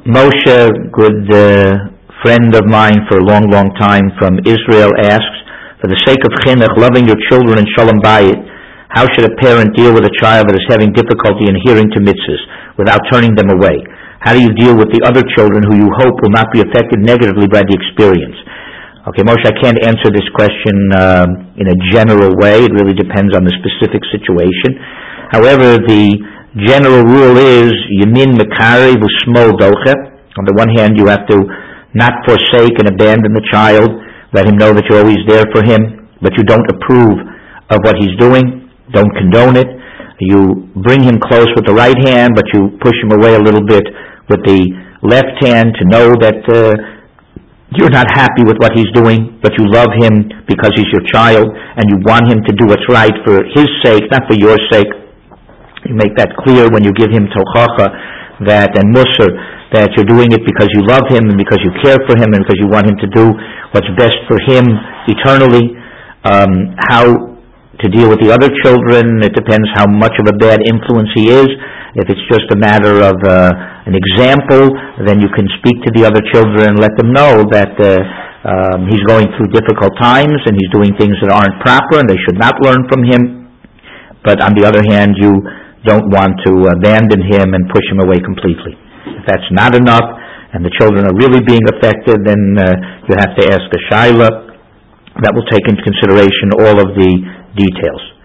Moshe, good friend of mine for a long, long time from Israel, asks, for the sake of chinuch, loving your children and shalom bayit, how should a parent deal with a child that is having difficulty in adhering to mitzvahs without turning them away? How do you deal with the other children who you hope will not be affected negatively by the experience? Okay, Moshe, I can't answer this question in a general way. It really depends on the specific situation. However, the general rule is yamin mekari v'shmol doche. On the one hand, you have to not forsake and abandon the child. Let him know that you're always there for him, but you don't approve of what he's doing. Don't condone it. You bring him close with the right hand, but you push him away a little bit with the left hand to know that you're not happy with what he's doing, but you love him because he's your child, and you want him to do what's right for his sake, not for your sake. You make that clear when you give him tochacha and musar, that you're doing it because you love him and because you care for him and because you want him to do what's best for him eternally. How to deal with the other children, it depends how much of a bad influence he is. If it's just a matter of an example, then you can speak to the other children and let them know that he's going through difficult times and he's doing things that aren't proper and they should not learn from him. But on the other hand, you don't want to abandon him and push him away completely. If that's not enough and the children are really being affected, then you have to ask a shaila that will take into consideration all of the details.